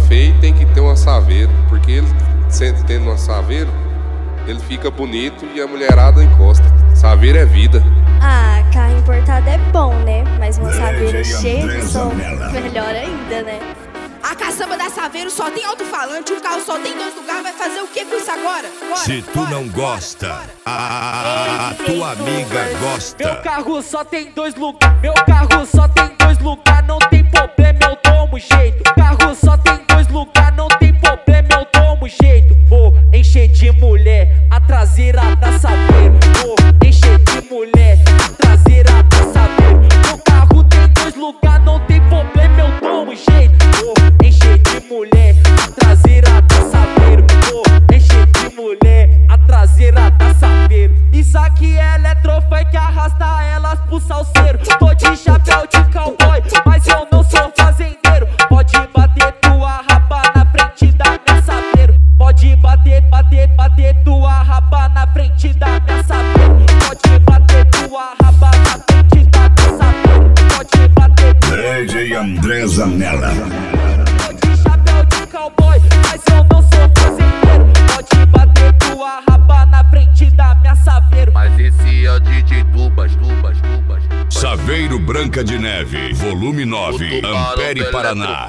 feio tem que ter um assaveiro, porque ele, tendo um assaveiro, ele fica bonito e a mulherada encosta. Saveiro é vida. Ah, carro importado é bom, né? Mas uma saveira cheia de som, melhor ainda, né? A caçamba da Saveiro só tem alto-falante, o carro só tem 2 lugares, vai fazer o que com isso agora? Se tu não gosta, a tua amiga gosta. Meu carro só tem 2 lugares, meu carro só tem 2 lugares, não tem problema, eu tomo jeito. Carro só tem 2 lugares, não tem problema, eu tomo jeito. Vou encher de mulher a traseira da Saveiro. Vou encher de mulher a traseira da Saveiro. Meu carro tem 2 lugares, não tem problema, eu tomo jeito. Vou encher de mulher a traseira da Saveiro. Vou encher de mulher a traseira da Saveiro. Isso aqui é eletrofunk, arrasta elas pro salseiro. Tô de chapéu de cowboy, mas eu não sou fazendeiro. Pode bater tua raba na frente da minha Saveiro. Pode bater tua raba na frente da minha Saveiro. Pode bater tua raba na frente da minha Saveiro. Pode bater DJ André Zanella. de chapéu de cowboy, mas eu não sou fazendeiro. Pode bater tua raba na frente da minha Saveiro. Mas esse é o DJ Tubas. Saveiro Branca de Neve, volume 9, Ampere, Paraná.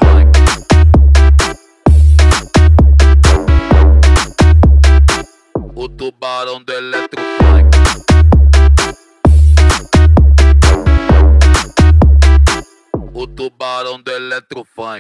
O tubarão do Eletrofunk. O tubarão do Eletrofunk.